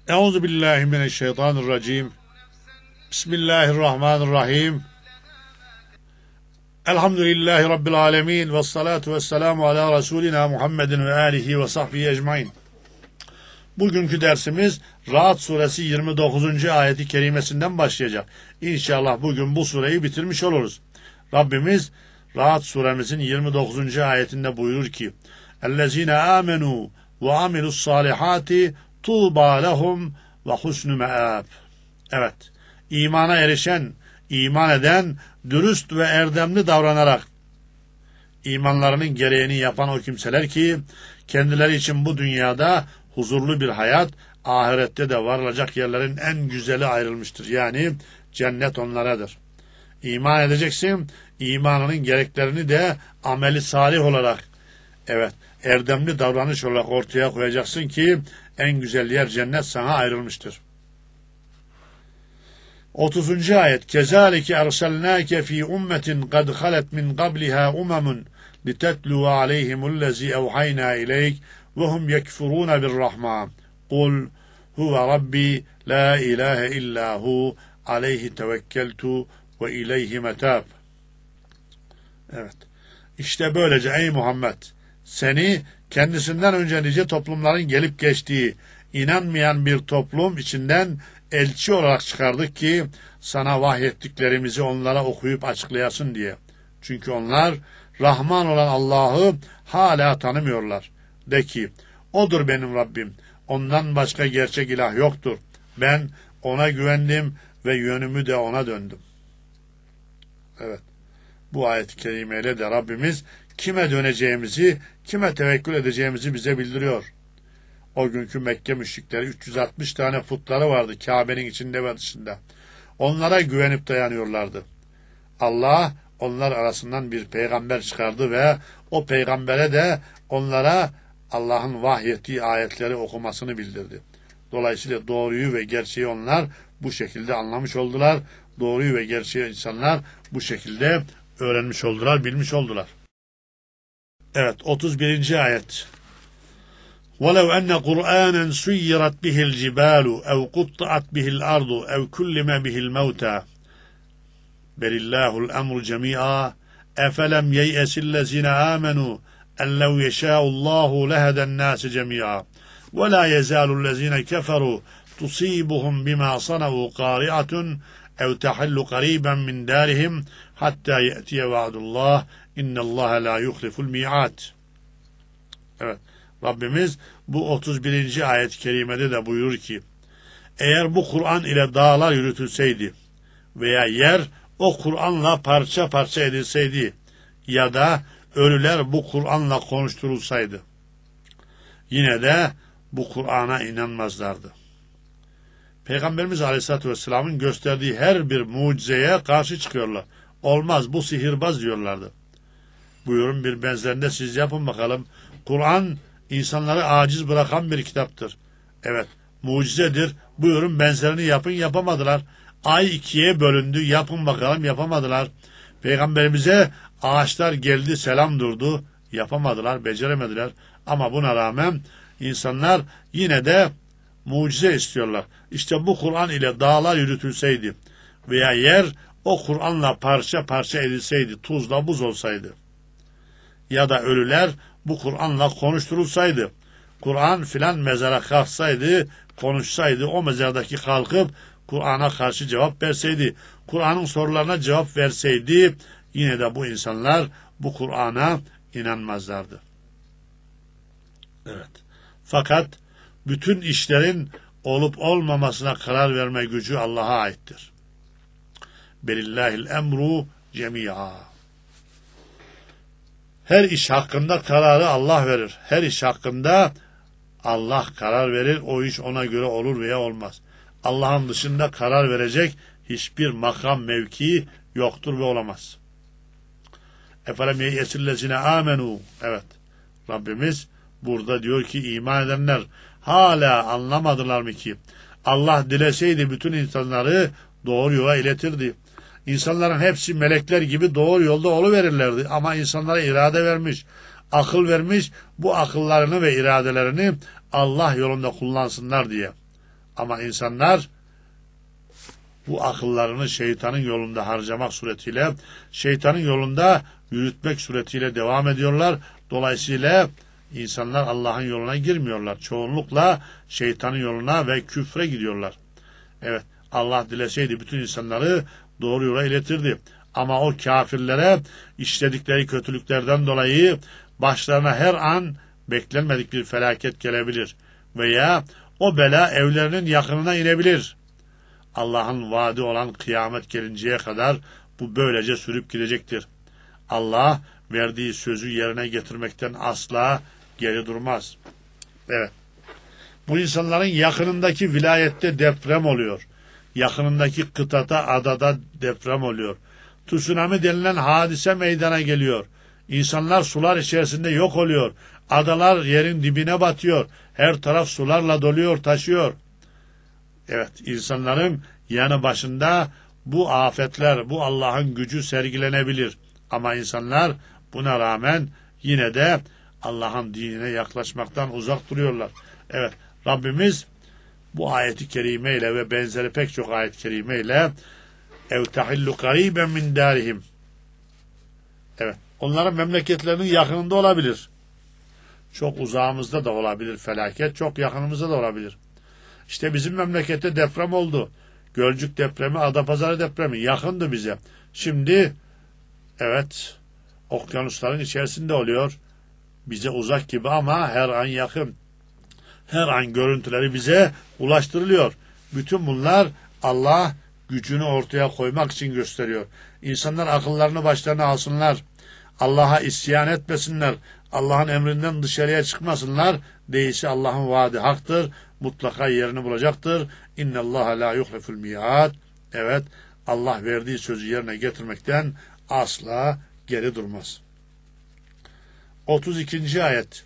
Euzu billahi mineşşeytanirracim. Bismillahirrahmanirrahim. Elhamdülillahi rabbil alamin ve salatu vesselamu ala Resulina Muhammedin ve alihi ve sahbihi ecmaîn. Bugünkü dersimiz Ra'd suresi 29. ayeti kerimesinden başlayacak. İnşallah bugün bu sureyi bitirmiş oluruz. Rabbimiz Ra'd suremizin 29. ayetinde buyurur ki: "Ellezine amenu ve amilus salihati tuğba lehum ve husnü me'ab." Evet, imana erişen, iman eden, dürüst ve erdemli davranarak imanlarının gereğini yapan o kimseler ki kendileri için bu dünyada huzurlu bir hayat, ahirette de varılacak yerlerin en güzeli ayrılmıştır. Yani cennet onlaradır. İman edeceksin, imanının gereklerini de ameli salih olarak, evet, erdemli davranış olarak ortaya koyacaksın ki en güzel yer cennet sana ayrılmıştır. 30. ayet: "Kezalike erselnâke fî ummetin kad halet min qabliha umemun litetlu aleyhimullezî evhaynâ ileyk ve hum yekfurûne birrahman. Kul huve rabbi la ilahe illa hu aleyhi tevekkeltu ve ileyhi metâb." Evet. İşte böylece ey Muhammed, seni kendisinden önce nice toplumların gelip geçtiği inanmayan bir toplum içinden elçi olarak çıkardık ki sana vahyettiklerimizi onlara okuyup açıklayasın diye. Çünkü onlar Rahman olan Allah'ı hala tanımıyorlar. De ki, odur benim Rabbim, ondan başka gerçek ilah yoktur. Ben ona güvendim ve yönümü de ona döndüm. Evet. Bu ayet-i kerimeyle de Rabbimiz kime döneceğimizi, kime tevekkül edeceğimizi bize bildiriyor. O günkü Mekke müşrikleri 360 tane putları vardı Kabe'nin içinde ve dışında. Onlara güvenip dayanıyorlardı. Allah onlar arasından bir peygamber çıkardı ve o peygambere de onlara Allah'ın vahyettiği ayetleri okumasını bildirdi. Dolayısıyla doğruyu ve gerçeği onlar bu şekilde anlamış oldular. Doğruyu ve gerçeği insanlar bu şekilde öğrenmiş oldular, bilmiş oldular. Evet, 31. ayet. وَلَوْ أَنَّ قُرْآنًا سُيِّرَتْ بِهِ الْجِبَالُ اَوْ قُطَّعَتْ بِهِ الْأَرْضُ اَوْ كُلِّمَ بِهِ الْمَوْتَى بَلِ اللّٰهُ الْأَمْرُ جَمِيعًا اَفَلَمْ يَيْأَسِ الَّذِينَ آمَنُوا أَنْ لَوْ يَشَاءُ اللّٰهُ لَهَدَى النَّاسَ جَمِيعًا وَلَا يَزَالُ الَّذِينَ كَفَرُوا تُصِيبُهُمْ بِمَا صَنَعُوا قَارِعَةٌ اَوْ تَحِلُّ قَرِيبًا مِنْ دَارِهِمْ حَتَّى يَأْتِيَ وَعْدُ اللّٰهِ اِنَّ اللّٰهَ لَا يُخْلِفُ الْمِيعَاتِ. Evet, Rabbimiz bu 31. ayet-i kerimede de buyurur ki, eğer bu Kur'an ile dağlar yürütülseydi veya yer o Kur'anla parça parça edilseydi ya da ölüler bu Kur'anla konuşturulsaydı, yine de bu Kur'an'a inanmazlardı. Peygamberimiz Aleyhisselatü Vesselam'ın gösterdiği her bir mucizeye karşı çıkıyorlar. Olmaz, bu sihirbaz diyorlardı. Buyurun bir benzerinde siz yapın bakalım. Kur'an insanları aciz bırakan bir kitaptır. Evet, mucizedir. Buyurun benzerini yapın, yapamadılar. Ay ikiye bölündü, yapın bakalım, yapamadılar. Peygamberimize ağaçlar geldi, selam durdu, yapamadılar, beceremediler. Ama buna rağmen insanlar yine de mucize istiyorlar. İşte bu Kur'an ile dağlar yürütülseydi veya yer o Kur'anla parça parça edilseydi, tuzla buz olsaydı ya da ölüler bu Kur'an'la konuşturulsaydı, Kur'an filan mezara kalksaydı, konuşsaydı, o mezardaki kalkıp Kur'an'a karşı cevap verseydi, Kur'an'ın sorularına cevap verseydi, yine de bu insanlar bu Kur'an'a inanmazlardı. Evet. Fakat bütün işlerin olup olmamasına karar verme gücü Allah'a aittir. Belillahil emru cemi'a. Her iş hakkında kararı Allah verir. Her iş hakkında Allah karar verir. O iş ona göre olur veya olmaz. Allah'ın dışında karar verecek hiçbir makam, mevki yoktur ve olamaz. Efelem yeyesillezine amenu. Evet. Rabbimiz burada diyor ki iman edenler hala anlamadılar mı ki Allah dileseydi bütün insanları doğru yola iletirdi. İnsanların hepsi melekler gibi doğru yolda oluverirlerdi. Ama insanlara irade vermiş, akıl vermiş, bu akıllarını ve iradelerini Allah yolunda kullansınlar diye. Ama insanlar bu akıllarını şeytanın yolunda harcamak suretiyle, şeytanın yolunda yürütmek suretiyle devam ediyorlar. Dolayısıyla insanlar Allah'ın yoluna girmiyorlar. Çoğunlukla şeytanın yoluna ve küfre gidiyorlar. Evet, Allah dileseydi bütün insanları doğru yola iletirdi. Ama o kafirlere işledikleri kötülüklerden dolayı başlarına her an beklenmedik bir felaket gelebilir. Veya o bela evlerinin yakınına inebilir. Allah'ın vaadi olan kıyamet gelinceye kadar bu böylece sürüp gidecektir. Allah verdiği sözü yerine getirmekten asla geri durmaz. Evet. Bu insanların yakınındaki vilayette deprem oluyor. Yakınındaki kıtada, adada deprem oluyor. Tsunami denilen hadise meydana geliyor. İnsanlar sular içerisinde yok oluyor. Adalar yerin dibine batıyor. Her taraf sularla doluyor, taşıyor. Evet, insanların yanı başında bu afetler, bu Allah'ın gücü sergilenebilir. Ama insanlar buna rağmen yine de Allah'ın dinine yaklaşmaktan uzak duruyorlar. Evet, Rabbimiz bu ayeti kerimeyle ve benzeri pek çok ayet-i kerimeyle ev tahillu gariben min darihim. Evet, onların memleketlerinin yakınında olabilir. Çok uzağımızda da olabilir felaket, çok yakınımızda da olabilir. İşte bizim memlekette deprem oldu. Gölcük depremi, Adapazarı depremi yakındı bize. Şimdi evet, okyanusların içerisinde oluyor. Bize uzak gibi ama her an yakın. Her an görüntüleri bize ulaştırılıyor. Bütün bunlar Allah gücünü ortaya koymak için gösteriyor. İnsanlar akıllarını başlarına alsınlar. Allah'a isyan etmesinler. Allah'ın emrinden dışarıya çıkmasınlar. Değilse Allah'ın vaadi haktır. Mutlaka yerini bulacaktır. İnnallâhe lâ yuhleful mi'ad. Evet, Allah verdiği sözü yerine getirmekten asla geri durmaz. 32. ayet.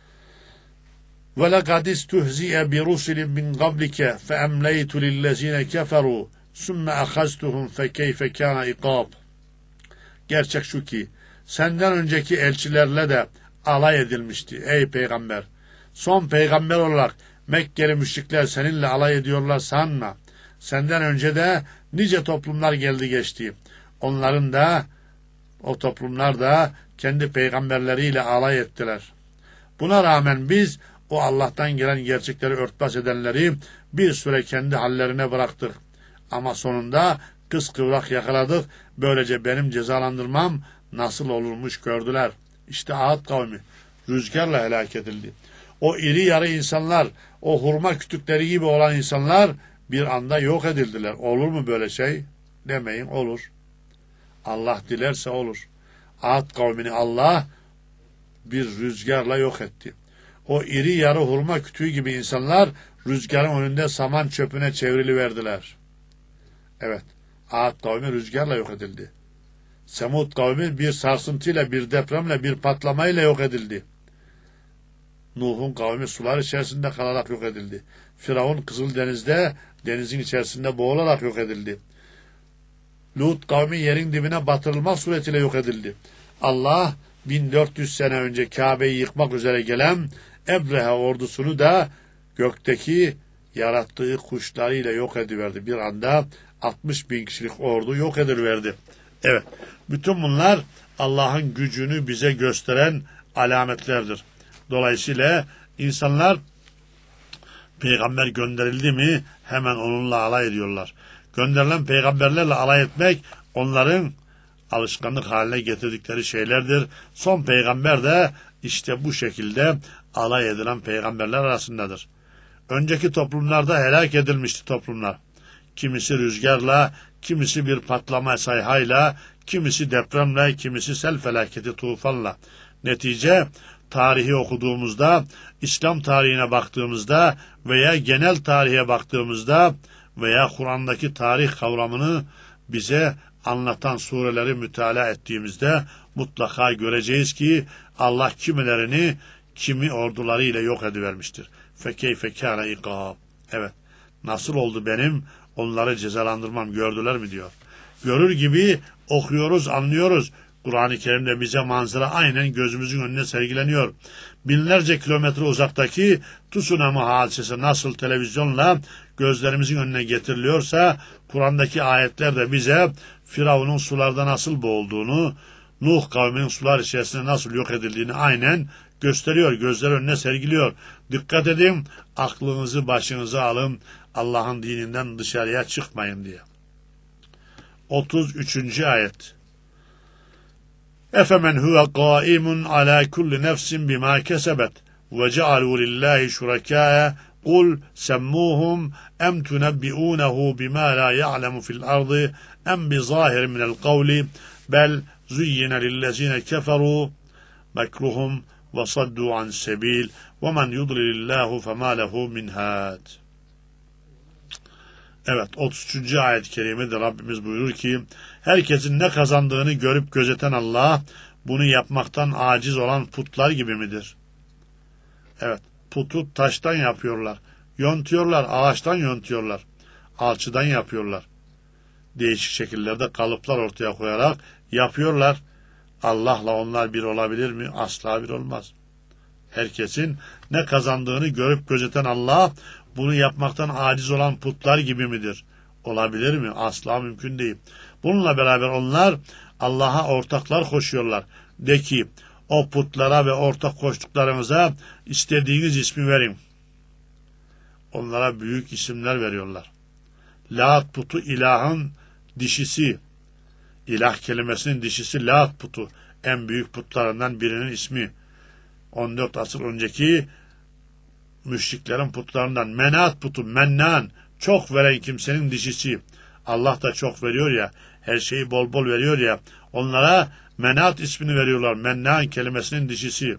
وَلَقَدْ اسْتُهْزِئَ بِرُسُلٍ مِّنْ قَبْلِكَ فَأَمْلَيْتُ لِلَّذ۪ينَ كَفَرُوا ثُمَّ أَخَذْتُهُمْ فَكَيْفَ كَانَ اِقَابٍ. Gerçek şu ki, senden önceki elçilerle de alay edilmişti ey peygamber. Son peygamber olarak Mekkeli müşrikler seninle alay ediyorlar sanma. Senden önce de nice toplumlar geldi geçti. Onların da, o toplumlar da kendi peygamberleriyle alay ettiler. Buna rağmen biz o Allah'tan gelen gerçekleri örtbas edenleri bir süre kendi hallerine bıraktık. Ama sonunda kıskıvrak yakaladık. Böylece benim cezalandırmam nasıl olurmuş gördüler. İşte Ad kavmi rüzgarla helak edildi. O iri yarı insanlar, o hurma kütükleri gibi olan insanlar bir anda yok edildiler. Olur mu böyle şey? Demeyin, olur. Allah dilerse olur. Ad kavmini Allah bir rüzgarla yok etti. O iri yarı hurma kütüğü gibi insanlar rüzgarın önünde saman çöpüne çevriliverdiler. Evet, Ad kavmi rüzgarla yok edildi. Semud kavmi bir sarsıntıyla, bir depremle, bir patlamayla yok edildi. Nuh'un kavmi sular içerisinde kalarak yok edildi. Firavun Kızıldeniz'de, denizin içerisinde boğularak yok edildi. Lut kavmi yerin dibine batırılmak suretiyle yok edildi. Allah 1400 sene önce Kabe'yi yıkmak üzere gelen Ebrehe ordusunu da gökteki yarattığı kuşlarıyla yok ediverdi. Bir anda 60 bin kişilik ordu yok ediliverdi. Evet, bütün bunlar Allah'ın gücünü bize gösteren alametlerdir. Dolayısıyla insanlar peygamber gönderildi mi hemen onunla alay ediyorlar. Gönderilen peygamberlerle alay etmek onların alışkanlık haline getirdikleri şeylerdir. Son peygamber de işte bu şekilde alay edilen peygamberler arasındadır. Önceki toplumlarda helak edilmişti toplumlar. Kimisi rüzgarla, kimisi bir patlama sayhayla, kimisi depremle, kimisi sel felaketi tufanla. Netice tarihi okuduğumuzda, İslam tarihine baktığımızda veya genel tarihe baktığımızda veya Kur'an'daki tarih kavramını bize anlatan sureleri mütalaa ettiğimizde mutlaka göreceğiz ki Allah kimilerini kimi ordularıyla yok edivermiştir. Fekeyfe kâne ikâb. Evet, nasıl oldu benim onları cezalandırmam gördüler mi diyor. Görür gibi okuyoruz, anlıyoruz. Kur'an-ı Kerim'de bize manzara aynen gözümüzün önüne sergileniyor. Binlerce kilometre uzaktaki tsunami hadisesi nasıl televizyonla gözlerimizin önüne getiriliyorsa, Kur'an'daki ayetler de bize Firavun'un sularda nasıl boğulduğunu, Nuh kavminin sular içerisinde nasıl yok edildiğini aynen gösteriyor, gözler önüne sergiliyor. Dikkat edin, aklınızı başınıza alın, Allah'ın dininden dışarıya çıkmayın diye. 33. ayet. Efemen huve qaimun ala kulli nefsin bima kesebet ve cealu lillahi şurakâe kul semmuhum em tunebbi'ûnehu bima la ya'lemu fil ardı em bi zahir minel kavli bel zuyyine lillezine keferu mekruhum ve saddu an sebil ve men yudlilillahu fema lehu min had. Evet, 33. ayet-i kerimede Rabbimiz buyurur ki, herkesin ne kazandığını görüp gözeten Allah, bunu yapmaktan aciz olan putlar gibi midir? Evet, putu taştan yapıyorlar, yontuyorlar, ağaçtan yontuyorlar, alçıdan yapıyorlar. Değişik şekillerde kalıplar ortaya koyarak yapıyorlar. Allah'la onlar bir olabilir mi? Asla bir olmaz. Herkesin ne kazandığını görüp gözeten Allah, bunu yapmaktan aciz olan putlar gibi midir? Olabilir mi? Asla mümkün değil. Bununla beraber onlar Allah'a ortaklar koşuyorlar. De ki, o putlara ve ortak koştuklarınıza istediğiniz ismi verin. Onlara büyük isimler veriyorlar. Lat putu ilahın dişisi. İlah kelimesinin dişisi Lat putu. En büyük putlarından birinin ismi. 14 asır önceki müşriklerin putlarından. Menat putu, Mennan, çok veren kimsenin dişisi. Allah da çok veriyor ya, her şeyi bol bol veriyor ya, onlara Menat ismini veriyorlar. Mennan kelimesinin dişisi.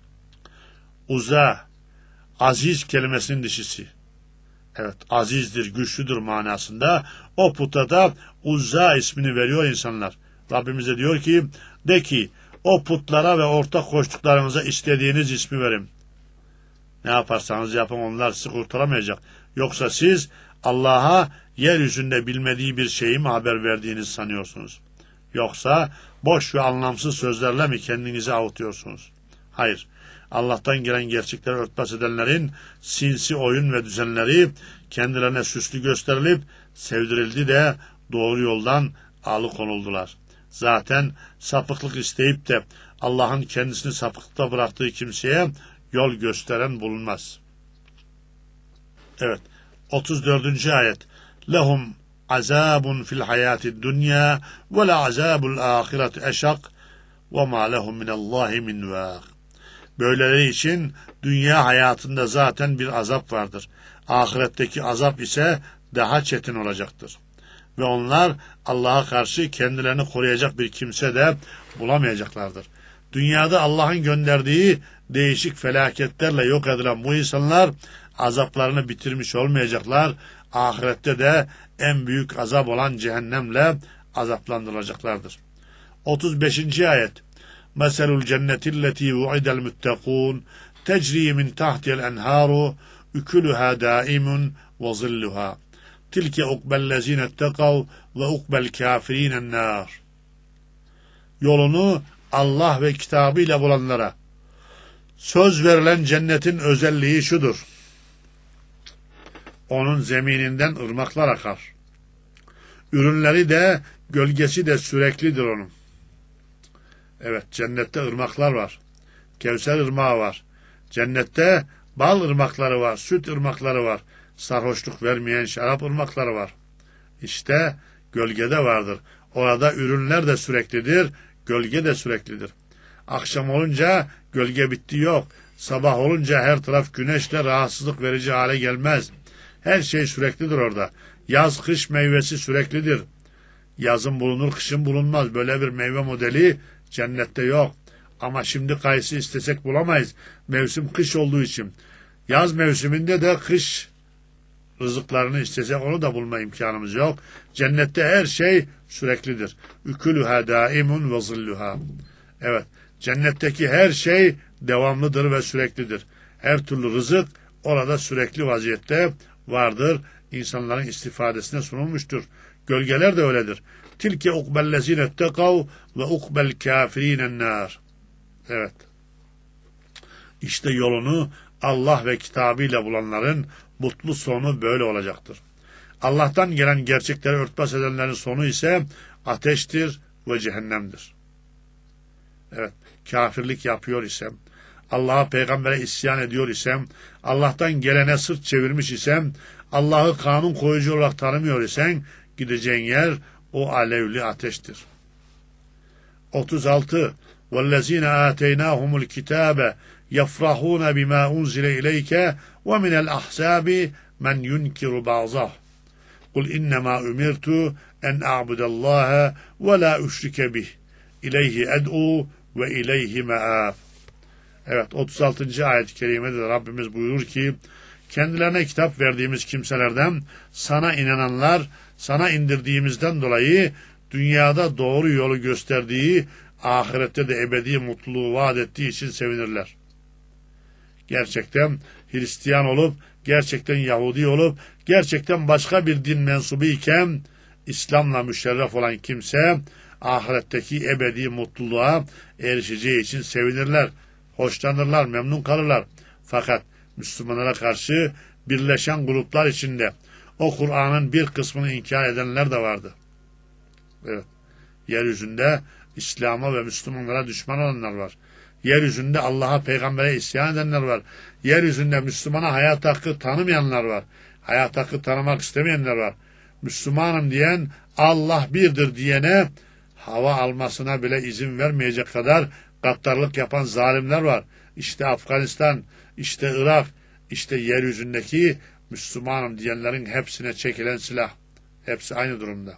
Uzza, aziz kelimesinin dişisi. Evet, azizdir, güçlüdür manasında. O puta da Uzza ismini veriyor insanlar. Rabbimiz de diyor ki, de ki, o putlara ve ortak koştuklarınıza istediğiniz ismi verin. Ne yaparsanız yapın, onlar sizi kurtaramayacak. Yoksa siz Allah'a yeryüzünde bilmediği bir şeyi mi haber verdiğinizi sanıyorsunuz? Yoksa boş ve anlamsız sözlerle mi kendinizi avutuyorsunuz? Hayır. Allah'tan gelen gerçekleri örtbas edenlerin sinsi oyun ve düzenleri kendilerine süslü gösterilip sevdirildi de doğru yoldan alıkonuldular. Zaten sapıklık isteyip de Allah'ın kendisini sapıklıkta bıraktığı kimseye yol gösteren bulunmaz. Evet, 34. ayet. Lehum azabun fil hayati dunya ve la azabul ahireti eşak ve ma lehum minallahi min vâk. Böyleleri için dünya hayatında zaten bir azap vardır. Ahiretteki azap ise daha çetin olacaktır. Ve onlar Allah'a karşı kendilerini koruyacak bir kimse de bulamayacaklardır. Dünyada Allah'ın gönderdiği değişik felaketlerle yok edilen bu insanlar azaplarını bitirmiş olmayacaklar. Ahirette de en büyük azap olan cehennemle azaplandırılacaklardır. 35. ayet. Meselul cennetilleti vu'idel müttekûn tecri min tahtiyel enhâru ukuluha daimun ve zilluha. Tilke ukbellezine ettekav ve ukbel kafirinen nâr. Yolunu Allah ve kitabıyla bulanlara söz verilen cennetin özelliği şudur. Onun zemininden ırmaklar akar. Ürünleri de, gölgesi de süreklidir onun. Evet, cennette ırmaklar var. Kevser ırmağı var. Cennette bal ırmakları var, süt ırmakları var. Sarhoşluk vermeyen şarap ırmakları var. İşte gölgede vardır. Orada ürünler de süreklidir, gölge de süreklidir. Akşam olunca gölge bitti yok. Sabah olunca her taraf güneşle rahatsızlık verici hale gelmez. Her şey süreklidir orada. Yaz, kış meyvesi süreklidir. Yazın bulunur, kışın bulunmaz. Böyle bir meyve modeli cennette yok. Ama şimdi kayısı istesek bulamayız. Mevsim kış olduğu için. Yaz mevsiminde de kış rızıklarını istesek onu da bulma imkanımız yok. Cennette her şey süreklidir. Ukuluha daimun ve zilluha. Evet, cennetteki her şey devamlıdır ve süreklidir. Her türlü rızık orada sürekli vaziyette vardır. İnsanların istifadesine sunulmuştur. Gölgeler de öyledir. Tilke ukbellezine ettekav ve ukbel kafirinen nar. Evet. İşte yolunu Allah ve kitabıyla bulanların mutlu sonu böyle olacaktır. Allah'tan gelen gerçekleri örtbas edenlerin sonu ise ateştir ve cehennemdir. Evet, kafirlik yapıyor isem, Allah'a, peygambere isyan ediyor isem, Allah'tan gelene sırt çevirmiş isem, Allah'ı kanun koyucu olarak tanımıyor isen, gideceğin yer o alevli ateştir. 36. وَالَّذ۪ينَ آتَيْنَاهُمُ الْكِتَابَ يَفْرَحُونَ بِمَا أُنْزِلَ إِلَيْكَ وَمِنَ الْأَحْزَابِ مَنْ يُنْكِرُ بَعْضَهُ قُلْ إِنَّمَا أُمِرْتُ أَنْ أَعْبُدَ اللّٰهَ وَلَا أُشْرِكَ بِهِ إِلَيْهِ أَدْعُوا وَإِلَيْهِ مَآبٍ. Evet, 36. ayet-i kerimede de Rabbimiz buyurur ki, kendilerine kitap verdiğimiz kimselerden sana inananlar, sana indirdiğimizden dolayı dünyada doğru yolu gösterdiği, ahirette de ebedi mutluluğu vaat ettiği için sevinirler. Gerçekten Hristiyan olup, gerçekten Yahudi olup, gerçekten başka bir din mensubu iken, İslam'la müşerref olan kimse, ahiretteki ebedi mutluluğa erişeceği için sevinirler, hoşlanırlar, memnun kalırlar. Fakat Müslümanlara karşı birleşen gruplar içinde o Kur'an'ın bir kısmını inkar edenler de vardı. Evet. Yeryüzünde İslam'a ve Müslümanlara düşman olanlar var. Yeryüzünde Allah'a, peygambere isyan edenler var. Yeryüzünde Müslümana hayat hakkı tanımayanlar var. Hayat hakkı tanımak istemeyenler var. Müslümanım diyen, Allah birdir diyene hava almasına bile izin vermeyecek kadar gaddarlık yapan zalimler var. İşte Afganistan, işte Irak, işte yeryüzündeki Müslümanım diyenlerin hepsine çekilen silah. Hepsi aynı durumda.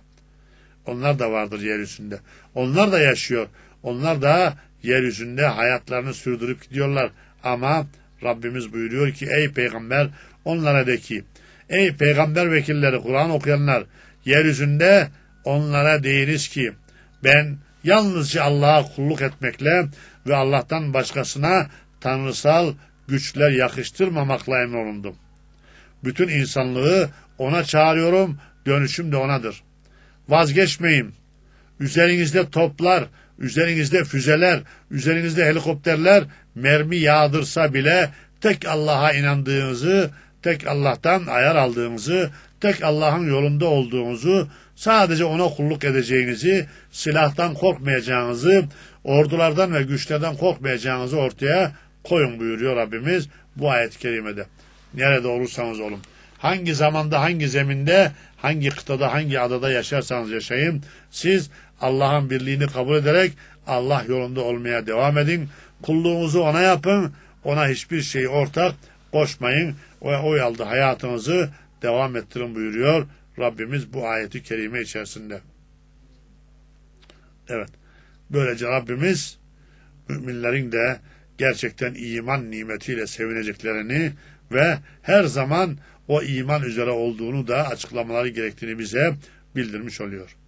Onlar da vardır yeryüzünde. Onlar da yaşıyor. Onlar da yeryüzünde hayatlarını sürdürüp gidiyorlar. Ama Rabbimiz buyuruyor ki, ey peygamber, onlara de ki, ey peygamber vekilleri, Kur'an okuyanlar, yeryüzünde onlara deyiniz ki, ben yalnızca Allah'a kulluk etmekle ve Allah'tan başkasına tanrısal güçler yakıştırmamakla emrolundum. Bütün insanlığı ona çağırıyorum, dönüşüm de onadır. Vazgeçmeyin. Üzerinizde toplar, üzerinizde füzeler, üzerinizde helikopterler mermi yağdırsa bile tek Allah'a inandığınızı, tek Allah'tan ayar aldığınızı, tek Allah'ın yolunda olduğunuzu, sadece ona kulluk edeceğinizi, silahtan korkmayacağınızı, ordulardan ve güçlerden korkmayacağınızı ortaya koyun buyuruyor Rabbimiz bu ayet-i kerimede. Nerede olursanız olun, hangi zamanda, hangi zeminde, hangi kıtada, hangi adada yaşarsanız yaşayın, siz Allah'ın birliğini kabul ederek Allah yolunda olmaya devam edin. Kulluğunuzu ona yapın, ona hiçbir şey ortak koşmayın. O yolda hayatınızı devam ettirin buyuruyor Rabbimiz bu ayeti kerime içerisinde. Evet, böylece Rabbimiz müminlerin de gerçekten iman nimetiyle sevineceklerini ve her zaman o iman üzere olduğunu da açıklamaları gerektiğini bize bildirmiş oluyor.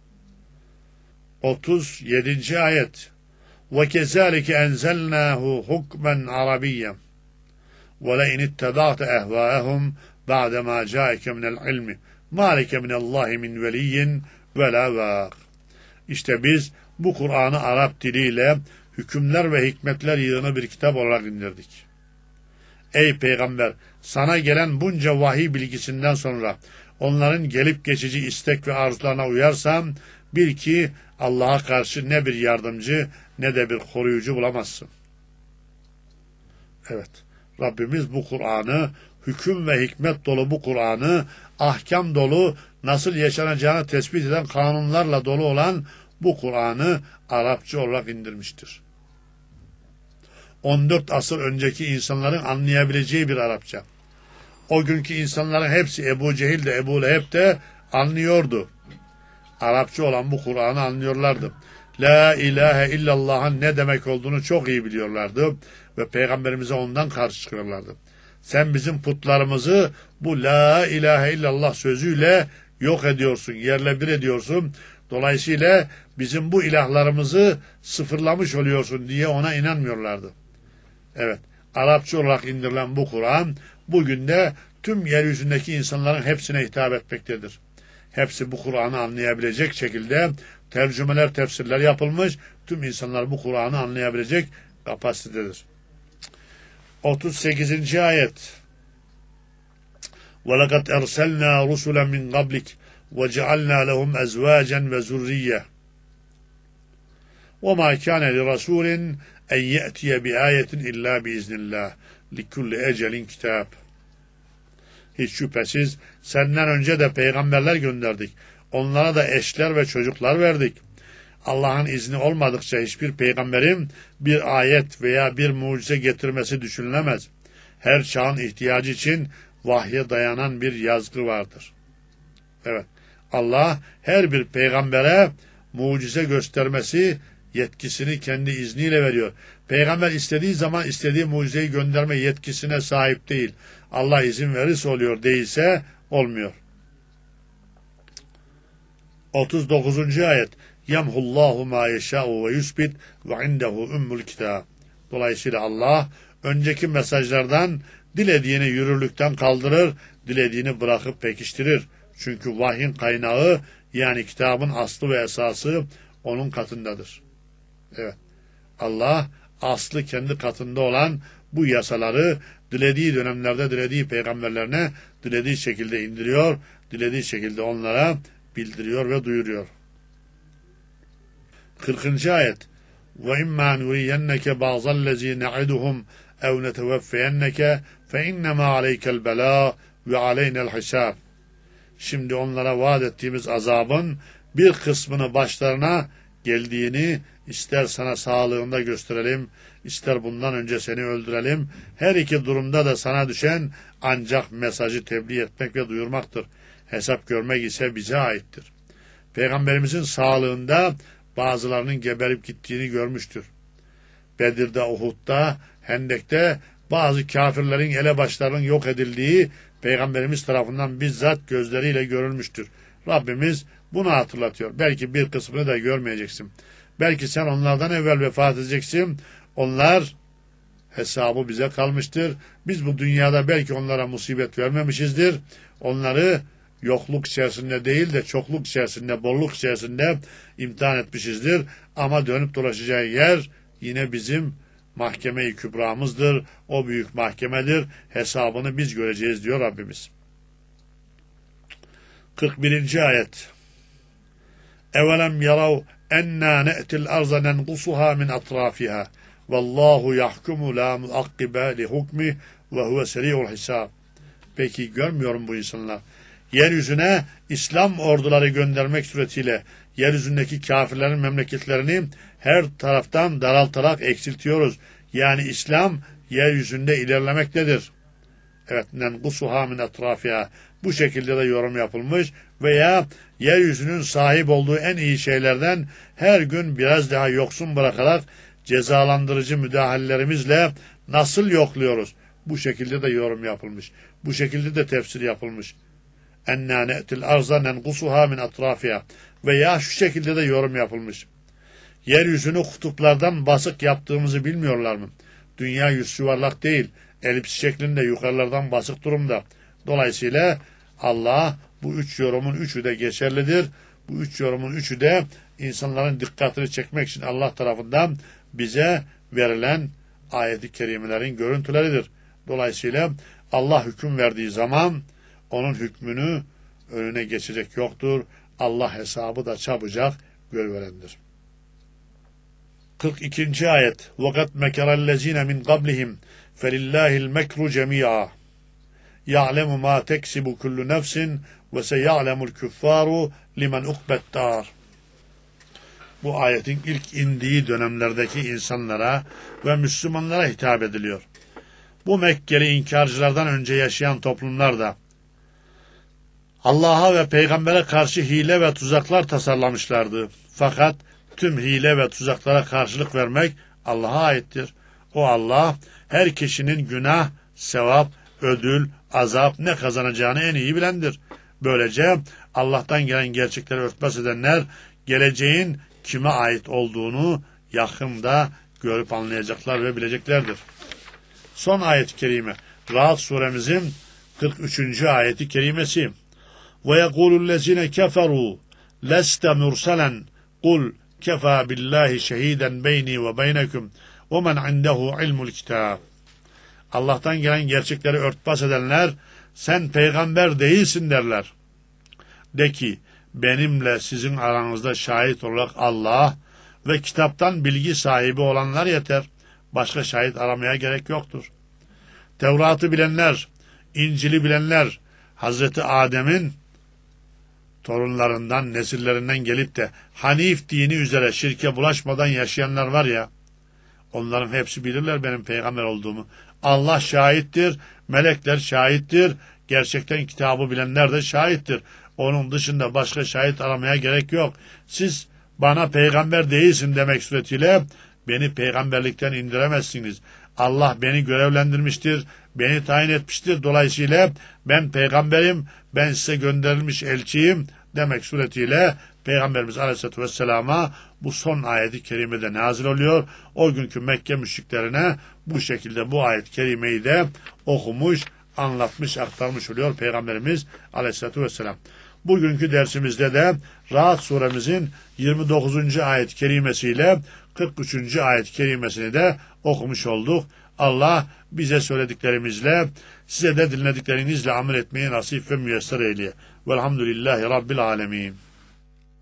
37. ayet. وَكَذَٰلِكَ أَنْزَلْنَاهُ حُكْمًا عَرَبِيًّا وَلَئِنِ اتَّبَعْتَ أَهْوَاءَهُمْ بَعْدَ مَا جَاءَكَ مِنَ الْعِلْمِ مَا لَكَ مِنَ اللّٰهِ مِنْ وَلِيٍّ وَلَا وَاقٍ. İşte biz bu Kur'an'ı Arap diliyle hükümler ve hikmetler yığını bir kitap olarak indirdik. Ey peygamber, sana gelen bunca vahiy bilgisinden sonra onların gelip geçici istek ve arzularına uyarsan, bil ki Allah'a karşı ne bir yardımcı ne de bir koruyucu bulamazsın. Evet, Rabbimiz bu Kur'an'ı, hüküm ve hikmet dolu bu Kur'an'ı, ahkam dolu, nasıl yaşanacağını tespit eden kanunlarla dolu olan bu Kur'an'ı Arapça olarak indirmiştir. 14 asır önceki insanların anlayabileceği bir Arapça. O günkü insanların hepsi, Ebu Cehil de Ebu Leheb de anlıyordu. Arapça olan bu Kur'an'ı anlıyorlardı. La ilahe illallah'ın ne demek olduğunu çok iyi biliyorlardı ve Peygamberimize ondan karşı çıkıyorlardı. Sen bizim putlarımızı bu la ilahe illallah sözüyle yok ediyorsun, yerle bir ediyorsun. Dolayısıyla bizim bu ilahlarımızı sıfırlamış oluyorsun diye ona inanmıyorlardı. Evet, Arapça olarak indirilen bu Kur'an bugün de tüm yeryüzündeki insanların hepsine hitap etmektedir. Hepsi bu Kur'an'ı anlayabilecek şekilde tercümeler, tefsirler yapılmış. Tüm insanlar bu Kur'an'ı anlayabilecek kapasitededir. 38. ayet. وَلَقَدْ اَرْسَلْنَا رُسُلًا مِنْ قَبْلِكَ وَجَعَلْنَا لَهُمْ أَزْوَاجًا وَذُرِّيَّةً وَمَا كَانَ لِرَسُولٍ اَنْ يَأْتِيَ بِآيَةٍ اِلَّا بِإِذْنِ اللّٰهِ لِكُلِّ اَجَلٍ كِتَابٍ. Hiç şüphesiz senden önce de peygamberler gönderdik. Onlara da eşler ve çocuklar verdik. Allah'ın izni olmadıkça hiçbir peygamberin bir ayet veya bir mucize getirmesi düşünülemez. Her çağın ihtiyacı için vahye dayanan bir yazgı vardır. Evet, Allah her bir peygambere mucize göstermesi yetkisini kendi izniyle veriyor. Peygamber istediği zaman istediği mucizeyi gönderme yetkisine sahip değil. Allah izin verirse oluyor, değilse olmuyor. 39. ayet. Yemhullahu ma yeşâ'u ve yusbit ve indehu ümmül kitâb. Dolayısıyla Allah önceki mesajlardan dilediğini yürürlükten kaldırır, dilediğini bırakıp pekiştirir. Çünkü vahyin kaynağı, yani kitabın aslı ve esası onun katındadır. Evet. Allah aslı kendi katında olan bu yasaları dilediği dönemlerde dilediği peygamberlerine dilediği şekilde indiriyor, dilediği şekilde onlara bildiriyor ve duyuruyor. 40. ayet. وَاِمَّا نُرِيَنَّكَ بَعْضَ الَّذ۪ي نَعِدُهُمْ اَوْ نَتَوَفَّيَنَّكَ فَاِنَّمَا عَلَيْكَ الْبَلَاءُ وَعَلَيْنَا الْحِسَابِ. Şimdi onlara vaat ettiğimiz azabın bir kısmını başlarına geldiğini ister sana sağlığında gösterelim, ister bundan önce seni öldürelim. Her iki durumda da sana düşen ancak mesajı tebliğ etmek ve duyurmaktır. Hesap görmek ise bize aittir. Peygamberimizin sağlığında bazılarının geberip gittiğini görmüştür. Bedir'de, Uhud'da, Hendek'te bazı kafirlerin elebaşlarının yok edildiği Peygamberimiz tarafından bizzat gözleriyle görülmüştür. Rabbimiz bunu hatırlatıyor. Belki bir kısmını da görmeyeceksin. Belki sen onlardan evvel vefat edeceksin. Onlar hesabı bize kalmıştır. Biz bu dünyada belki onlara musibet vermemişizdir. Onları yokluk içerisinde değil de çokluk içerisinde, bolluk içerisinde imtihan etmişizdir. Ama dönüp dolaşacağı yer yine bizim mahkeme-i kübramızdır. O büyük mahkemedir. Hesabını biz göreceğiz diyor Rabbimiz. 41. ayet. Evelem yarav enna ne'til arza nenqusuha min atrafiha vallahu yahkumu la muakkibe li hukmi ve huve seri'ul hisab. Peki görmüyor mu bu insanlar? Yeryüzüne İslam orduları göndermek suretiyle yeryüzündeki kafirlerin memleketlerini her taraftan daraltarak eksiltiyoruz. Yani İslam yeryüzünde ilerlemektedir. Evet, nenqusuha min atrafiha. Bu şekilde de yorum yapılmış veya yeryüzünün sahip olduğu en iyi şeylerden her gün biraz daha yoksun bırakarak cezalandırıcı müdahalelerimizle nasıl yokluyoruz? Bu şekilde de yorum yapılmış. Bu şekilde de tefsir yapılmış. Enna ne'til arza nenqusuha min atrafiha. Veya şu şekilde de yorum yapılmış. Yeryüzünü kutuplardan basık yaptığımızı bilmiyorlar mı? Dünya yüz yuvarlak değil, elips şeklinde yukarılardan basık durumda. Dolayısıyla Allah bu üç yorumun üçü de geçerlidir. Bu üç yorumun üçü de insanların dikkatini çekmek için Allah tarafından bize verilen ayet-i kerimelerin görüntüleridir. Dolayısıyla Allah hüküm verdiği zaman onun hükmünü önüne geçecek yoktur. Allah hesabı da çabucak görüverendir. 42. ayet. وَقَدْ مَكَرَ الَّذ۪ينَ مِنْ قَبْلِهِمْ فَلِلَّهِ الْمَكْرُ جَمِيعًا يَعْلَمُ مَا تَكْسِبُ كُلُّ نَفْسٍ وَسَيَعْلَمُ الْكُفَّارُ لِمَنْ اُقْبَ الدَّارِ. Bu ayetin ilk indiği dönemlerdeki insanlara ve Müslümanlara hitap ediliyor. Bu Mekkeli inkarcılardan önce yaşayan toplumlar da Allah'a ve peygambere karşı hile ve tuzaklar tasarlamışlardı. Fakat tüm hile ve tuzaklara karşılık vermek Allah'a aittir. O Allah her kişinin günah, sevap, ödül, azap ne kazanacağını en iyi bilendir. Böylece Allah'tan gelen gerçekleri örtbas edenler geleceğin kime ait olduğunu yakında görüp anlayacaklar ve bileceklerdir. Son ayet-i kerime Ra'd suremizin 43. ayeti kerimesi. وَيَقُولُ الَّذِينَ كَفَرُوا لَسْتَ مُرْسَلًا قُلْ كَفَى بِاللّٰهِ شَهِيدًا بَيْنِي وَبَيْنَكُمْ وَمَنْ عِنْدَهُ عِلْمُ الْكِتَابِ. Allah'tan gelen gerçekleri örtbas edenler, sen peygamber değilsin derler. De ki, benimle sizin aranızda şahit olarak Allah ve kitaptan bilgi sahibi olanlar yeter. Başka şahit aramaya gerek yoktur. Tevrat'ı bilenler, İncil'i bilenler, Hazreti Adem'in torunlarından, nesillerinden gelip de Hanif dini üzere şirke bulaşmadan yaşayanlar var ya, onların hepsi bilirler benim peygamber olduğumu. Allah şahittir, melekler şahittir, gerçekten kitabı bilenler de şahittir. Onun dışında başka şahit aramaya gerek yok. Siz bana peygamber değilsin demek suretiyle beni peygamberlikten indiremezsiniz. Allah beni görevlendirmiştir, beni tayin etmiştir. Dolayısıyla ben peygamberim, ben size gönderilmiş elçiyim demek suretiyle Peygamberimiz Aleyhisselatü Vesselam'a bu son ayet-i kerimede nazil oluyor. O günkü Mekke müşriklerine bu şekilde bu ayet-i kerimeyi de okumuş, anlatmış, aktarmış oluyor Peygamberimiz Aleyhisselatü Vesselam. Bugünkü dersimizde de Ra'd suremizin 29. ayet-i kerimesiyle 43. ayet-i kerimesini de okumuş olduk. Allah bize söylediklerimizle, size de dinlediklerinizle amel etmeyi nasip ve müyesser eyleye. Velhamdülillahi Rabbil alemin.